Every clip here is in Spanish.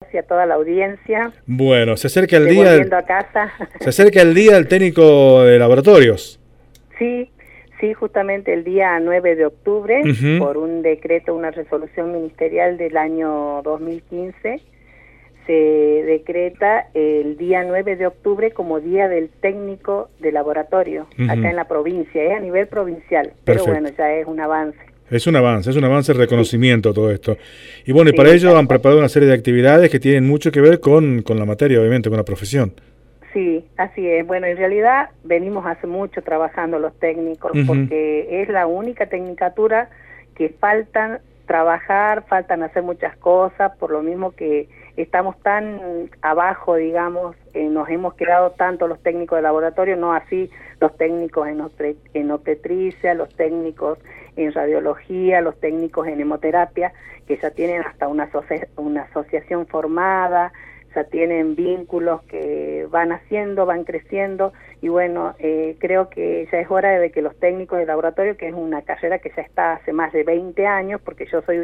y a toda la audiencia. Bueno, se acerca el día Volviendo a casa. se acerca el día del técnico de laboratorios. Sí, sí, justamente el día 9 de octubre, por Uh-huh. un decreto, una resolución ministerial del año 2015, se decreta el día 9 de octubre como Día del Técnico de Laboratorio, Uh-huh. acá en la provincia, es a nivel provincial, pero Perfecto. bueno, ya es un avance. Es un avance, el reconocimiento, Sí. todo esto. Y bueno, y Sí, para ello han tal cual. preparado una serie de actividades que tienen mucho que ver con la materia, obviamente, con la profesión. Sí, así es. Bueno, en realidad venimos hace mucho trabajando los técnicos, Uh-huh. porque es la única tecnicatura que faltan trabajar, faltan hacer muchas cosas, por lo mismo que estamos tan abajo, digamos, nos hemos quedado tanto los técnicos de laboratorio, no así los técnicos en obstetricia, los técnicos en radiología, los técnicos en hemoterapia, que ya tienen hasta una asociación formada, ya tienen vínculos que van haciendo, van creciendo, y bueno, creo que ya es hora de que los técnicos de laboratorio, que es una carrera que ya está hace más de 20 años, porque yo soy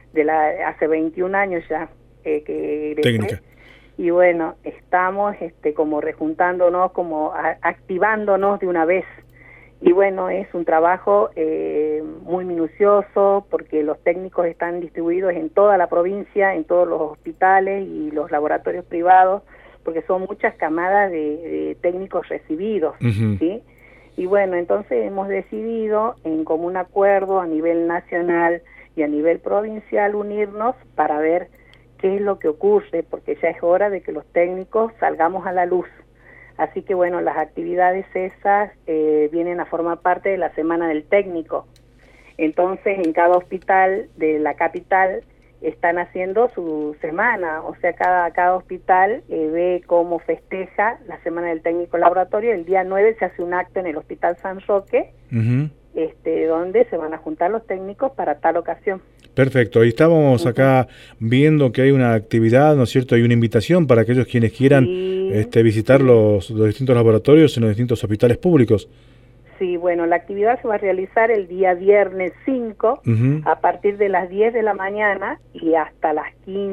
hace 21 años ya que egresé, Técnica. y bueno, estamos como rejuntándonos, como activándonos de una vez. Y bueno, es un trabajo muy minucioso, porque los técnicos están distribuidos en toda la provincia, en todos los hospitales y los laboratorios privados, porque son muchas camadas de técnicos recibidos, Uh-huh. ¿sí? Y bueno, entonces hemos decidido en común acuerdo a nivel nacional y a nivel provincial unirnos para ver qué es lo que ocurre, porque ya es hora de que los técnicos salgamos a la luz. Así que bueno, las actividades esas vienen a formar parte de la Semana del Técnico. Entonces, en cada hospital de la capital están haciendo su semana, o sea, cada hospital ve cómo festeja la Semana del Técnico Laboratorio. El día 9 se hace un acto en el Hospital San Roque, Uh-huh. donde se van a juntar los técnicos para tal ocasión. Perfecto, y estábamos Uh-huh. acá viendo que hay una actividad, ¿no es cierto? Hay una invitación para aquellos quienes quieran visitar Sí. los distintos laboratorios en los distintos hospitales públicos. Sí, bueno, la actividad se va a realizar el día viernes 5 Uh-huh. a partir de las 10 de la mañana y hasta las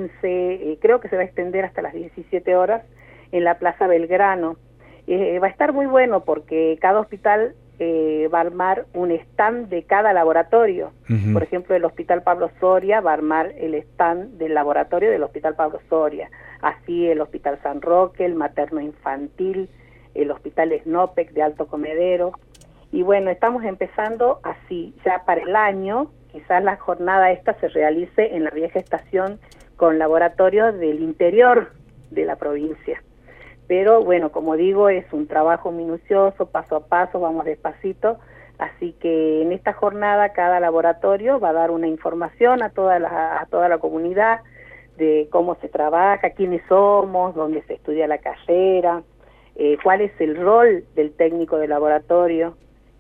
15, creo que se va a extender hasta las 17 horas en la Plaza Belgrano. Va a estar muy bueno porque cada hospital va a armar un stand de cada laboratorio. Uh-huh. Por ejemplo, el Hospital Pablo Soria va a armar el stand del laboratorio del Hospital Pablo Soria. Así el Hospital San Roque, el Materno Infantil, el Hospital Snopec de Alto Comedero. Y bueno, estamos empezando así, ya para el año, quizás la jornada esta se realice en la vieja estación con laboratorios del interior de la provincia. Pero bueno, como digo, es un trabajo minucioso, paso a paso, vamos despacito, así que en esta jornada cada laboratorio va a dar una información a toda la comunidad de cómo se trabaja, quiénes somos, dónde se estudia la carrera, cuál es el rol del técnico de laboratorio,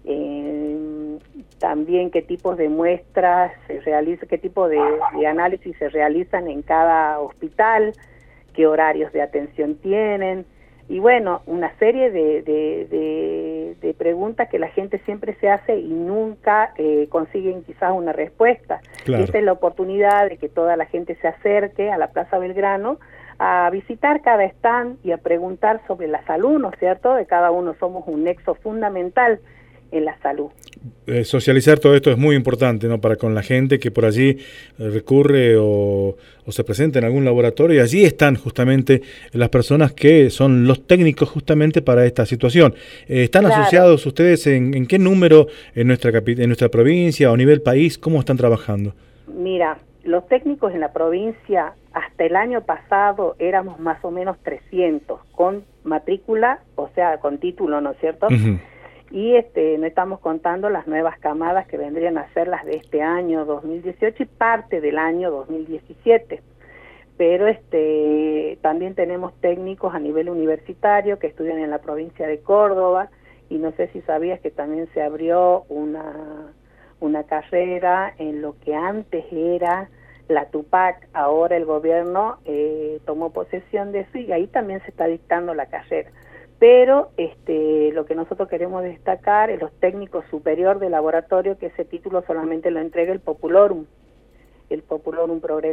también qué tipos de muestras se realizan, qué tipo de análisis se realizan en cada hospital, qué horarios de atención tienen, y bueno, una serie de preguntas que la gente siempre se hace y nunca consiguen quizás una respuesta. Claro. Esta es la oportunidad de que toda la gente se acerque a la Plaza Belgrano a visitar cada stand y a preguntar sobre la salud, ¿no es cierto? De cada uno somos un nexo fundamental en la salud. Socializar todo esto es muy importante, ¿no? Para con la gente que por allí recurre o se presenta en algún laboratorio, y allí están justamente las personas que son los técnicos justamente para esta situación. ¿Están Claro. asociados ustedes en qué número en nuestra provincia o a nivel país? ¿Cómo están trabajando? Mira, los técnicos en la provincia hasta el año pasado éramos más o menos 300 con matrícula, o sea, con título, ¿no es cierto? Uh-huh. Y no estamos contando las nuevas camadas que vendrían a ser las de este año 2018 y parte del año 2017. Pero también tenemos técnicos a nivel universitario que estudian en la provincia de Córdoba, y no sé si sabías que también se abrió una carrera en lo que antes era la Tupac. Ahora el gobierno tomó posesión de eso y ahí también se está dictando la carrera. Pero lo que nosotros queremos destacar es los técnicos superior de laboratorio, que ese título solamente lo entrega el Populorum Progresio.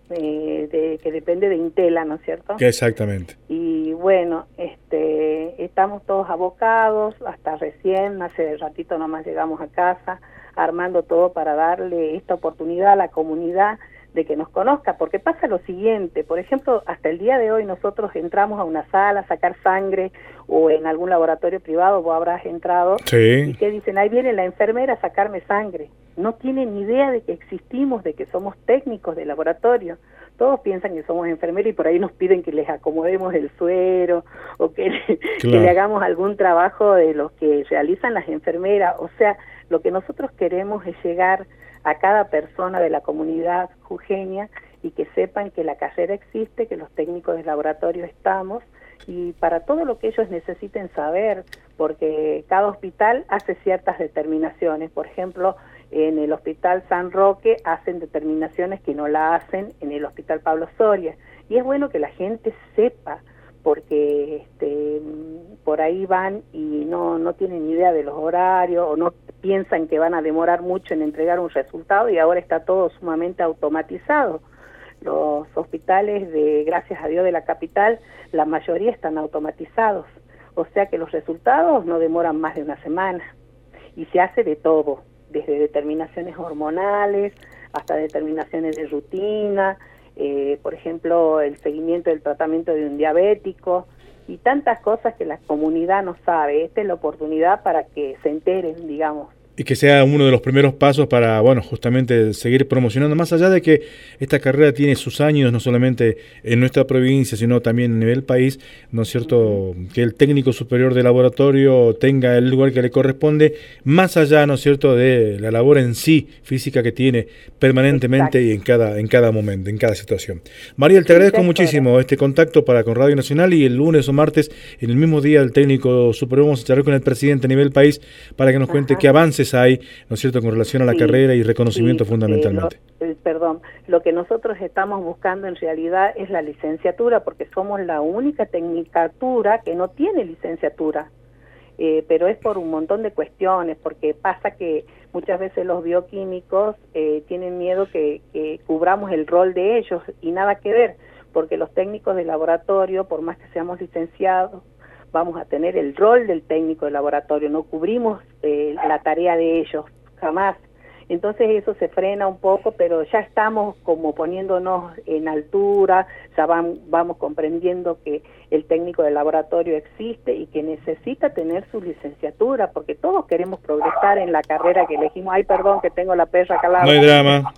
que depende de Intela, ¿no es cierto? Exactamente. Y bueno, estamos todos abocados, hasta recién, hace ratito nomás llegamos a casa, armando todo para darle esta oportunidad a la comunidad de que nos conozca, porque pasa lo siguiente, por ejemplo, hasta el día de hoy nosotros entramos a una sala a sacar sangre, o en algún laboratorio privado, vos habrás entrado, sí. Y que dicen, ahí viene la enfermera a sacarme sangre. No tienen ni idea de que existimos, de que somos técnicos de laboratorio. Todos piensan que somos enfermeros y por ahí nos piden que les acomodemos el suero o que le hagamos algún trabajo de los que realizan las enfermeras. O sea, lo que nosotros queremos es llegar a cada persona de la comunidad jujeña y que sepan que la carrera existe, que los técnicos de laboratorio estamos, y para todo lo que ellos necesiten saber, porque cada hospital hace ciertas determinaciones. Por ejemplo, en el Hospital San Roque hacen determinaciones que no la hacen en el Hospital Pablo Soria, y es bueno que la gente sepa, porque por ahí van y no tienen idea de los horarios, o no piensan que van a demorar mucho en entregar un resultado, y ahora está todo sumamente automatizado. Los hospitales, gracias a Dios, de la capital, la mayoría están automatizados, o sea que los resultados no demoran más de una semana, y se hace de todo, desde determinaciones hormonales hasta determinaciones de rutina, por ejemplo, el seguimiento del tratamiento de un diabético, y tantas cosas que la comunidad no sabe. Esta es la oportunidad para que se enteren, digamos. Y que sea uno de los primeros pasos para, bueno, justamente seguir promocionando, más allá de que esta carrera tiene sus años, no solamente en nuestra provincia, sino también a nivel país, ¿no es cierto?, que el técnico superior de laboratorio tenga el lugar que le corresponde, más allá, ¿no es cierto?, de la labor en sí, física, que tiene permanentemente. Exacto. Y en cada momento, en cada situación. Mariel, te agradezco muchísimo este contacto para con Radio Nacional, y el lunes o martes, en el mismo día del técnico superior, vamos a charlar con el presidente a nivel país para que nos cuente qué avances hay, ¿no es cierto?, con relación a la carrera y reconocimiento fundamentalmente. Perdón, lo que nosotros estamos buscando en realidad es la licenciatura, porque somos la única tecnicatura que no tiene licenciatura, pero es por un montón de cuestiones, porque pasa que muchas veces los bioquímicos tienen miedo que cubramos el rol de ellos, y nada que ver, porque los técnicos de laboratorio, por más que seamos licenciados, vamos a tener el rol del técnico de laboratorio, no cubrimos la tarea de ellos, jamás. Entonces eso se frena un poco, pero ya estamos como poniéndonos en altura, ya vamos comprendiendo que el técnico de laboratorio existe y que necesita tener su licenciatura, porque todos queremos progresar en la carrera que elegimos. Ay, perdón, que tengo la perra acá al lado. No hay drama.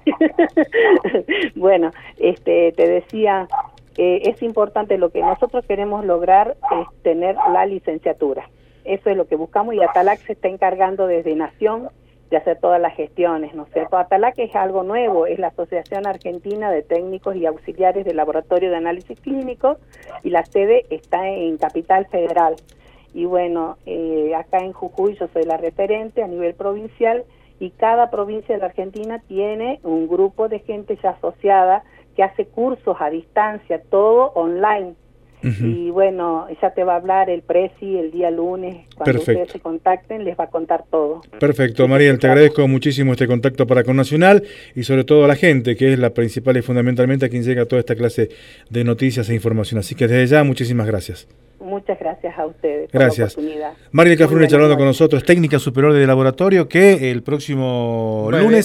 Bueno, te decía, es importante, lo que nosotros queremos lograr es tener la licenciatura. Eso es lo que buscamos, y Atalac se está encargando desde Nación de hacer todas las gestiones, ¿no es cierto? Atalac es algo nuevo, es la Asociación Argentina de Técnicos y Auxiliares de Laboratorio de Análisis Clínico, y la sede está en Capital Federal. Y bueno, acá en Jujuy yo soy la referente a nivel provincial, y cada provincia de la Argentina tiene un grupo de gente ya asociada que hace cursos a distancia, todo online. Y bueno, ya te va a hablar el Presi el día lunes, cuando ustedes se contacten, les va a contar todo. Perfecto, Mariel, te agradezco muchísimo este contacto para con Nacional, y sobre todo a la gente, que es la principal y fundamentalmente a quien llega toda esta clase de noticias e información. Así que desde ya, muchísimas gracias. Muchas gracias a ustedes. Gracias. Por la oportunidad. Mariel Cafrune charlando con nosotros, técnica superior de laboratorio, que el próximo lunes